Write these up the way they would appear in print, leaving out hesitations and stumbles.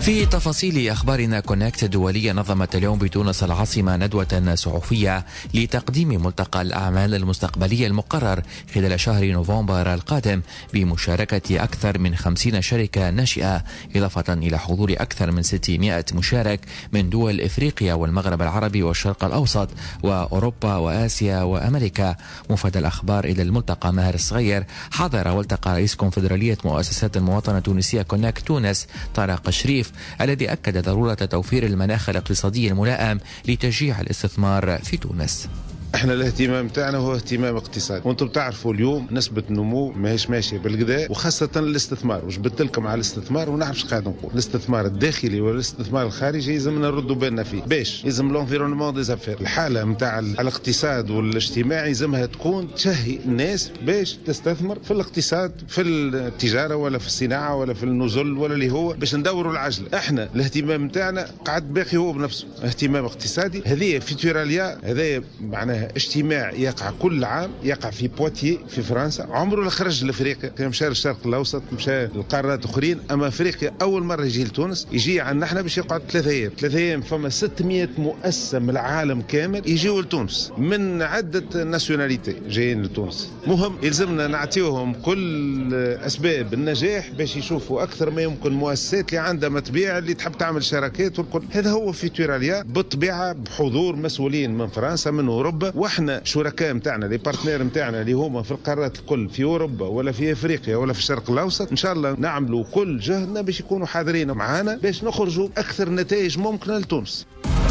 في تفاصيل أخبارنا كونكت الدولية نظمت اليوم بتونس العاصمة ندوة صحفية لتقديم ملتقى الأعمال المستقبلية المقرر خلال شهر نوفمبر القادم بمشاركة أكثر من 50 شركة ناشئة، إضافة إلى حضور أكثر من 600 مشارك من دول إفريقيا والمغرب العربي والشرق الأوسط وأوروبا وآسيا وأمريكا. مفاد الأخبار إلى الملتقى ماهر الصغير حضر والتقى رئيس كونفدرالية مؤسسات المواطنة التونسية كونكت تونس طارق شريف، الذي أكد ضرورة توفير المناخ الاقتصادي الملائم لتشجيع الاستثمار في تونس. احنا الاهتمام تاعنا هو اهتمام اقتصادي، وانتم بتعرفوا اليوم نسبة النمو ماهيش ماشية بالقدا، وخاصة الاستثمار. وجبت لكم على الاستثمار ونعرف ايش قاعد نقول. الاستثمار الداخلي والاستثمار الخارجي يلزمنا نردوا بالنا فيه، باش يلزم لونفيرونمون دي زافير، الحالة نتاع الاقتصاد والاجتماعي يلزمها تكون تشهي الناس باش تستثمر في الاقتصاد، في التجارة ولا في الصناعة ولا في النزل ولا اللي هو باش ندوروا العجلة. احنا الاهتمام تاعنا قاعد باقي هو بنفسه اهتمام اقتصادي. هذه فيتوراليا، هذا معناها اجتماع يقع كل عام، يقع في بواتيي في فرنسا، عمره لا خرج لافريقيا، كان مشى للشرق الاوسط، مشى للقارات اخرين، اما افريقيا اول مره يجي لتونس، يجي عندنا احنا باش يقعد 3 ايام. 3 ايام فما 600 مؤسسه من العالم كامل يجيوا لتونس من عده ناسيوناليتي جايين لتونس. مهم يلزمنا نعطيوهم كل اسباب النجاح باش يشوفوا اكثر ما يمكن مؤسسات اللي عندها متبيع اللي تحب تعمل شراكات والكل. هذا هو فيتوراليا بالطبيعه بحضور مسؤولين من فرنسا من اوروبا، واحنا شركاء متاعنا لي بارتنير متاعنا اللي هما في القارات الكل في اوروبا ولا في افريقيا ولا في الشرق الاوسط، ان شاء الله نعملوا كل جهدنا باش يكونوا حاضرين معنا باش نخرجوا اكثر نتائج ممكنه لتونس.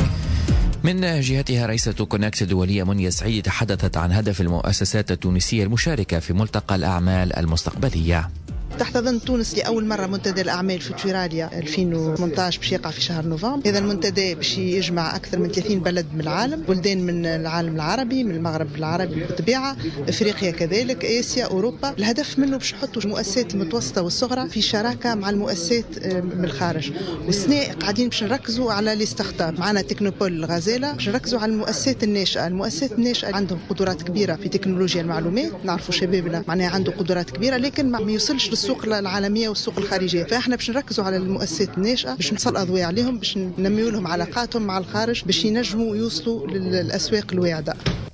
من جهتها رئيسة كونكت الدولية منيا سعيد تحدثت عن هدف المؤسسات التونسية المشاركة في ملتقى الأعمال المستقبلية. تحتضن تونس لأول مرة منتدى الأعمال في فيتوراليا 2018 باش يقع في شهر نوفمبر. هذا المنتدى باش يجمع أكثر من 30 بلد من العالم، بلدان من العالم العربي، من المغرب العربي بالطبيعة، إفريقيا كذلك، آسيا، أوروبا. الهدف منه باش يحطوا المؤسسات المتوسطة والصغرى في شراكة مع المؤسسات من الخارج. والسنة قاعدين باش نركزوا على لي ستارت اب، معنا تكنوبول الغزالة، باش نركزوا على المؤسسات الناشئة. المؤسسات الناشئة عندهم قدرات كبيرة في تكنولوجيا المعلومات، نعرفوا شبابنا معناها عنده قدرات كبيرة لكن ما يوصلش السوق العالمية والسوق الخارجية. فاحنا باش نركزوا على المؤسسات الناشئة باش نسال أضواء عليهم، باش ننميوا لهم علاقاتهم مع الخارج باش ينجموا يوصلوا للأسواق الواعدة.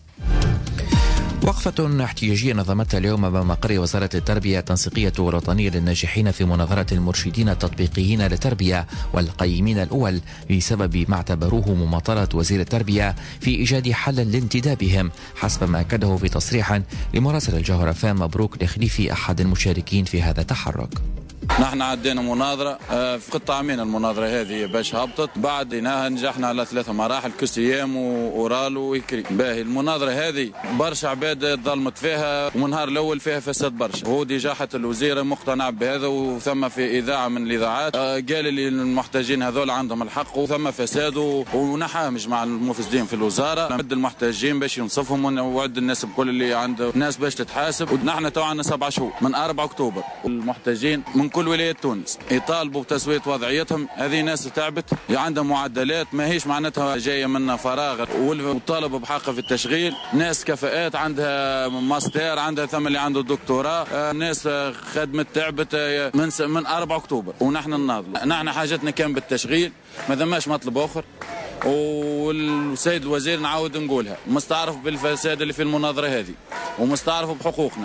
وقفة احتجاجية نظمتها اليوم أمام مقر وزارة التربية التنسيقية الوطنية للناجحين في مناظرة المرشدين التطبيقيين للتربية والقيمين الأول بسبب ما اعتبروه مماطلة وزير التربية في إيجاد حل لانتدابهم، حسب ما أكده في تصريح لمراسل الجوهرة فام مبروك لخليفي أحد المشاركين في هذا التحرك. نحن عدينا مناظرة في قطع عامين، المناظرة هذه باش هبطت بعدناها نجحنا على 3 مراحل، كسيام وأورال وإكري. باهي المناظرة هذه برشا عباد ظلمت فيها، ومنهار الأول فيها فساد برشا، وهو ديجا حتى الوزير مقتنع بهذا، وثم في إذاعة من الإذاعات قال لي المحتاجين هذول عندهم الحق وثم فساد، ونحامج مع المفسدين في الوزارة مد المحتاجين باش ينصفهم ونوعد الناس بكل اللي عنده ناس باش تتحاسب. ونحن تو عندنا 7 شهور من 4 أكتوبر، والمحتاجين من كل ولاية تونس يطالبوا بتسوية وضعيتهم. هذه ناس تعبت عندها معدلات ماهيش معناتها جاية من فراغ، وطالبوا بحق في التشغيل، ناس كفاءات عندها ماستر، عندها ثم اللي عنده دكتوراه، ناس خدمت تعبت من 4 أكتوبر ونحن نناضل. نحن حاجتنا كان بالتشغيل، ما ثماش مطلب آخر. والسيد الوزير نعاود نقولها مستعرف بالفساد اللي في المناظرة هذه ومستعرف بحقوقنا.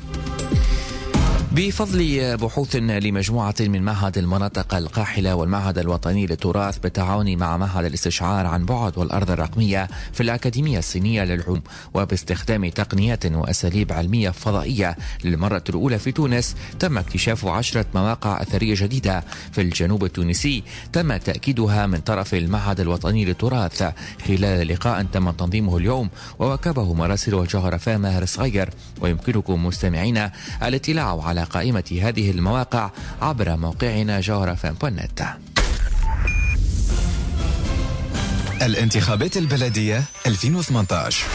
بفضل بحوث لمجموعة من معهد المناطق القاحلة والمعهد الوطني للتراث بالتعاون مع معهد الاستشعار عن بعد والأرض الرقمية في الأكاديمية الصينية للعلوم، وباستخدام تقنيات وأساليب علمية فضائية للمرة الأولى في تونس، تم اكتشاف 10 مواقع أثرية جديدة في الجنوب التونسي، تم تأكيدها من طرف المعهد الوطني للتراث خلال لقاء تم تنظيمه اليوم وواكبه مراسل الجوهرة فام ماهر الصغير. ويمكنكم مستمعينا الاطلاع على قائمة هذه المواقع عبر موقعنا جوهرة.net. الانتخابات البلدية 2018.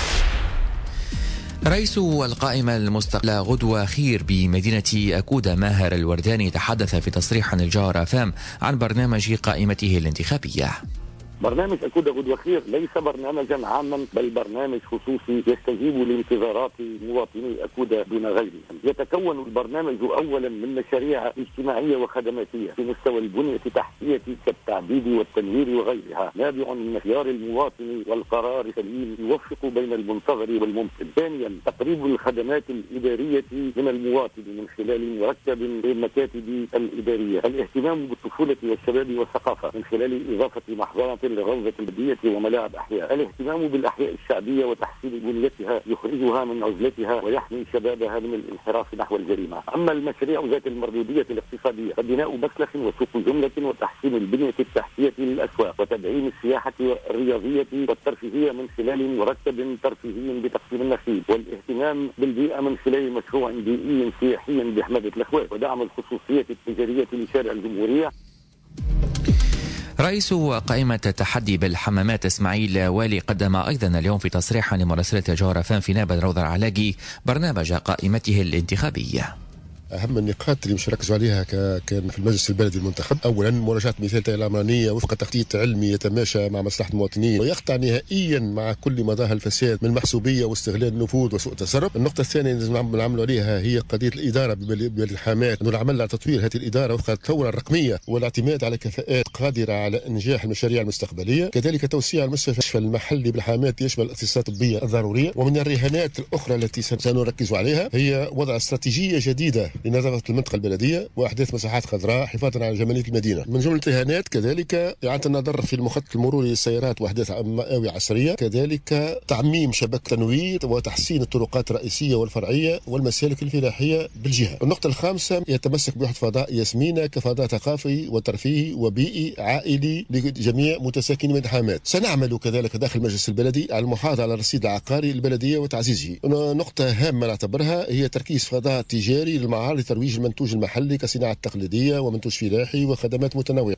رئيس القائمة المستقلة غدوة خير بمدينة أكودة ماهر الورداني تحدث في تصريح عن الجوهرة فام عن برنامج قائمته الانتخابية. برنامج أكود غدوة خير ليس برنامجا عاما، بل برنامج خصوصي يستجيب لانتظارات مواطني أكود دون غيرهم. يتكون البرنامج أولا من مشاريع اجتماعية وخدماتية في مستوى البنية التحتية كالتعبيد والتنوير وغيرها، نابع من اختيار المواطن والقرار السليم يوفق بين المنتظر والممكن. ثانيا تقريب الخدمات الإدارية من المواطن من خلال مركب المكاتب الإدارية. الاهتمام بالطفولة والشباب والثقافة من خلال إضافة محضنة لروضة البلدية وملاعب أحياء. الاهتمام بالأحياء الشعبية وتحسين بنيتها يخرجها من عزلتها ويحمي شبابها من الانحراف نحو الجريمة. أما المشاريع ذات المردودية الاقتصادية فبناء مسلخ وسوق جملة وتحسين البنية التحتية للأسواق وتدعيم السياحة الرياضية والترفيهية من خلال مركب ترفيهي بتقسيم النخيل. والاهتمام بالبيئة من خلال مشروع بيئي سياحي بحمدة الأخوات ودعم الخصوصية التجارية لشارع الجمهورية. رئيس قائمة التحدي بالحمامات إسماعيل والي قدم أيضا اليوم في تصريح لمراسلة جوهرفان في نابل روضة العلاقي برنامج قائمته الانتخابية. أهم النقاط اللي مش ركزوا عليها كان في المجلس البلدي المنتخب، أولا مراجعة مثال العمرانية وفق تخطيط علمي يتماشى مع مصلحة المواطنين ويقطع نهائيا مع كل مظاهر الفساد من محسوبية واستغلال النفوذ وسوء التصرف. النقطة الثانية اللي لازم نعملوا عليها هي قضية الإدارة بالحامات، أنه العمل على تطوير هذه الإدارة وفق الثورة الرقمية والاعتماد على كفاءات قادرة على إنجاح المشاريع المستقبلية. كذلك توسيع المستشفى المحلي بالحامات يشمل الاختصاصات الطبية الضرورية. ومن الرهانات الأخرى التي سنركز عليها هي وضع استراتيجية جديدة لنظافة المنطقة البلدية وأحداث مساحات خضراء حفاظا على جمالية المدينة. من جملة الرهانات كذلك إعادة النظر في المخطط المروري للسيارات وأحداث مئوية عصرية، كذلك تعميم شبكة تنوير وتحسين الطرقات الرئيسية والفرعية والمسالك الفلاحية بالجهة. النقطة الخامسة يتمسك بوحدة فضاء ياسمينة كفضاء ثقافي وترفيهي وبيئي عائلي لجميع متساكني من الحامات. سنعمل كذلك داخل المجلس البلدي على المحافظة على الرصيد العقاري البلدية وتعزيزه. نقطة هامة نعتبرها هي تركيز فضاء تجاري للمعارض لترويج المنتوج المحلي كصناعة تقليدية ومنتوج فلاحي وخدمات متنوعة.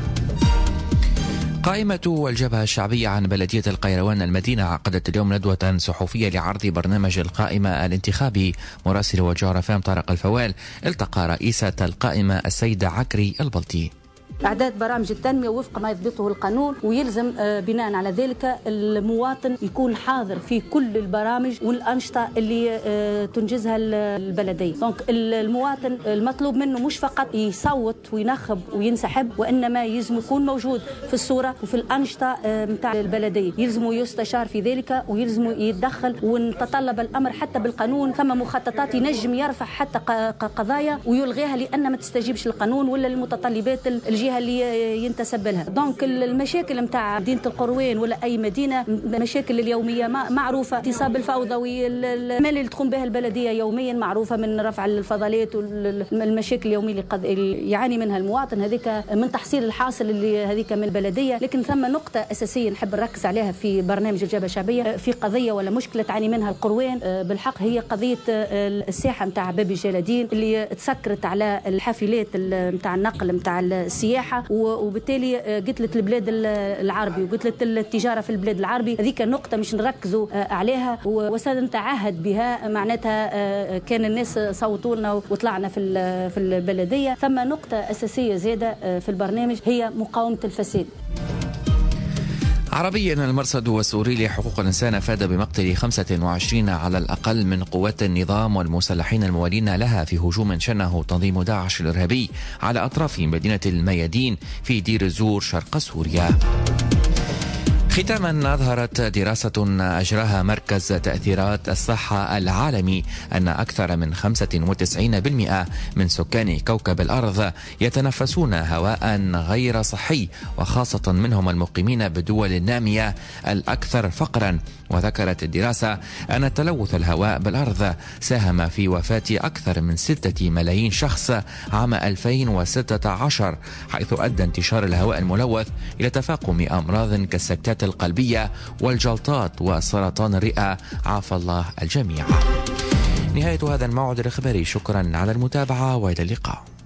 قائمة الجبهة الشعبية عن بلدية القيروان المدينة عقدت اليوم ندوة صحفية لعرض برنامج القائمة الانتخابي. مراسل وجوهرفان طارق الفوال التقى رئيسة القائمة السيدة عكري البلطي. إعداد برامج التنمية وفق ما يضبطه القانون، ويلزم بناء على ذلك المواطن يكون حاضر في كل البرامج والأنشطة اللي تنجزها البلدية. دونك المواطن المطلوب منه مش فقط يصوت وينخب وينسحب، وإنما يلزم يكون موجود في الصورة وفي الأنشطة متاع البلدية، يلزم يستشار في ذلك ويلزم يتدخل. ونتطلب الأمر حتى بالقانون ثم مخططات ينجم يرفع حتى قضايا ويلغيها لأن ما تستجيبش القانون ولا المتطلبات الجهة اللي ينتسب لها. دونك المشاكل متاع مدينة القروان ولا أي مدينة، مشاكل اليومية معروفة، اعتصاب الفوضوي، المال اللي تقوم بها البلدية يوميا معروفة من رفع الفضلات والمشاكل اليومية اللي يعاني منها المواطن، هذيك من تحصيل الحاصل اللي هذيك من البلدية. لكن ثم نقطة أساسية نحب نركز عليها في برنامج الجبهة الشعبية، في قضية ولا مشكلة تعاني منها القروان بالحق، هي قضية الساحة متاع باب الجلادين اللي تسكرت على الحافلات متاع النقل متاع السياحة، وبالتالي قتلت البلاد العربي وقتلت التجارة في البلاد العربي. هذيك النقطة مش نركزوا عليها وسنتعهد بها، معناتها كان الناس صوتوا لنا وطلعنا في البلدية. ثم نقطة أساسية زيادة في البرنامج هي مقاومة الفساد. عربيا المرصد السوري لحقوق الإنسان أفاد بمقتل 25 على الأقل من قوات النظام والمسلحين الموالين لها في هجوم شنه تنظيم داعش الإرهابي على أطراف مدينة الميادين في دير الزور شرق سوريا. ختاما، أظهرت دراسة أجراها مركز تأثيرات الصحة العالمي أن أكثر من 95% من سكان كوكب الأرض يتنفسون هواء غير صحي، وخاصة منهم المقيمين بالدول النامية الأكثر فقرا. وذكرت الدراسة أن تلوث الهواء بالأرض ساهم في وفاة أكثر من 6 ملايين شخص عام 2016، حيث أدى انتشار الهواء الملوث إلى تفاقم أمراض كالسكتات القلبية والجلطات وسرطان الرئة، عافى الله الجميع. نهاية هذا الموعد الإخباري، شكرا على المتابعة وإلى اللقاء.